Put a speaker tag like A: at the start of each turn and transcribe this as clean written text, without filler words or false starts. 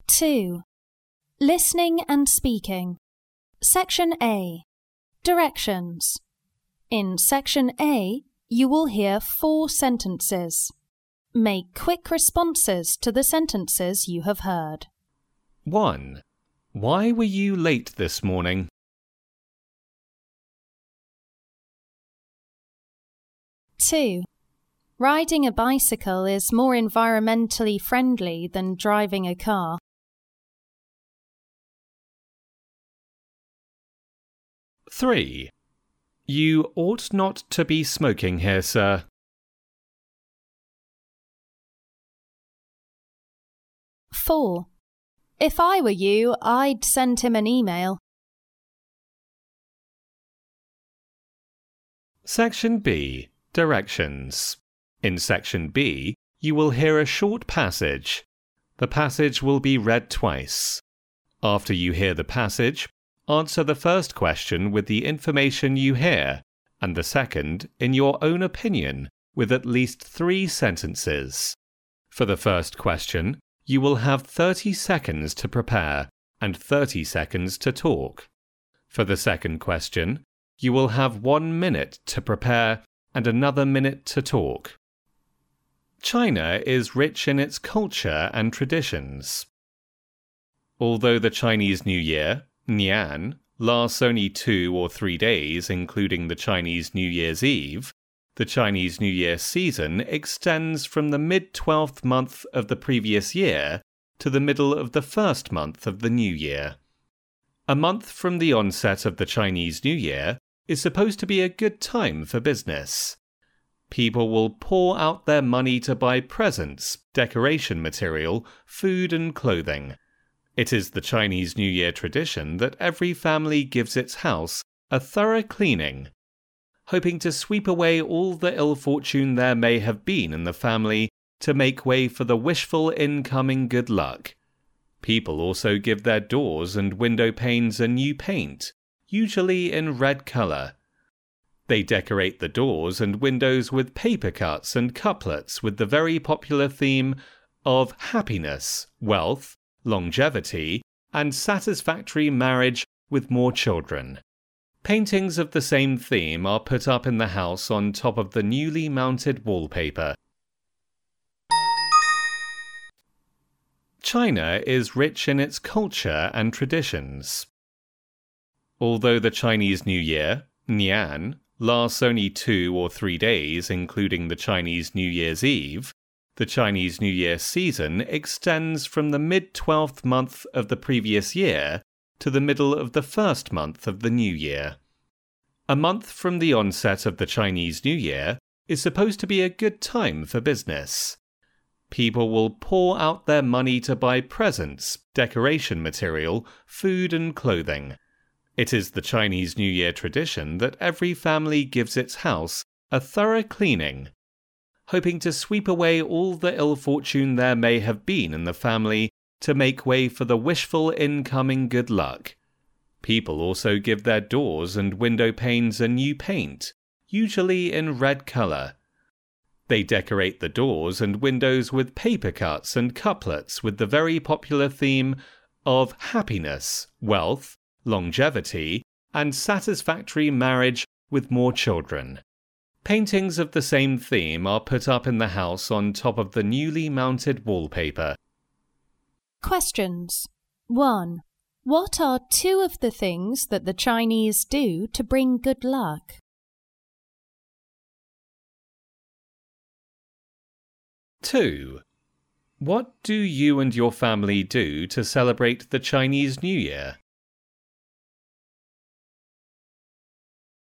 A: 2. Listening and speaking. Section A. Directions. In Section A, you will hear 4 sentences. Make quick responses to the sentences you have heard.
B: 1. Why were you late this morning?
A: 2. Riding a bicycle is more environmentally friendly than driving a car.
B: 3. You ought not to be smoking here, sir.
A: 4. If I were you, I'd send him an email.
B: Section B. Directions. In Section B, you will hear a short passage. The passage will be read twice. After you hear the passage, answer the first question with the information you hear, and the second in your own opinion, with at least 3 sentences. For the first question, you will have 30 seconds to prepare and 30 seconds to talk. For the second question, you will have 1 minute to prepare and another minute to talk. China is rich in its culture and traditions. Although the Chinese New Year, Nian, lasts only 2 or 3 days, including the Chinese New Year's Eve, the Chinese New Year season extends from the mid-12th month of the previous year to the middle of the first month of the new year. A month from the onset of the Chinese New Year is supposed to be a good time for business. People will pour out their money to buy presents, decoration material, food and clothing. It is the Chinese New Year tradition that every family gives its house a thorough cleaning, hoping to sweep away all the ill fortune there may have been in the family to make way for the wishful incoming good luck. People also give their doors and window panes a new paint, usually in red color. They decorate the doors and windows with paper cuts and couplets with the very popular theme of happiness, wealth, longevity, and satisfactory marriage with more children. Paintings of the same theme are put up in the house on top of the newly mounted wallpaper. China is rich in its culture and traditions. Although the Chinese New Year, Nian, lasts only 2 or 3 days, including the Chinese New Year's Eve, the Chinese New Year season extends from the mid-12th month of the previous year to the middle of the first month of the new year. A month from the onset of the Chinese New Year is supposed to be a good time for business. People will pour out their money to buy presents, decoration material, food and clothing. It is the Chinese New Year tradition that every family gives its house a thorough cleaning, hoping to sweep away all the ill fortune there may have been in the family to make way for the wishful incoming good luck. People also give their doors and window panes a new paint, usually in red color. They decorate the doors and windows with paper cuts and couplets with the very popular theme of happiness, wealth, longevity, and satisfactory marriage with more children. Paintings of the same theme are put up in the house on top of the newly mounted wallpaper.
A: Questions. 1. What are 2 of the things that the Chinese do to bring good luck?
B: 2. What do you and your family do to celebrate the Chinese New Year?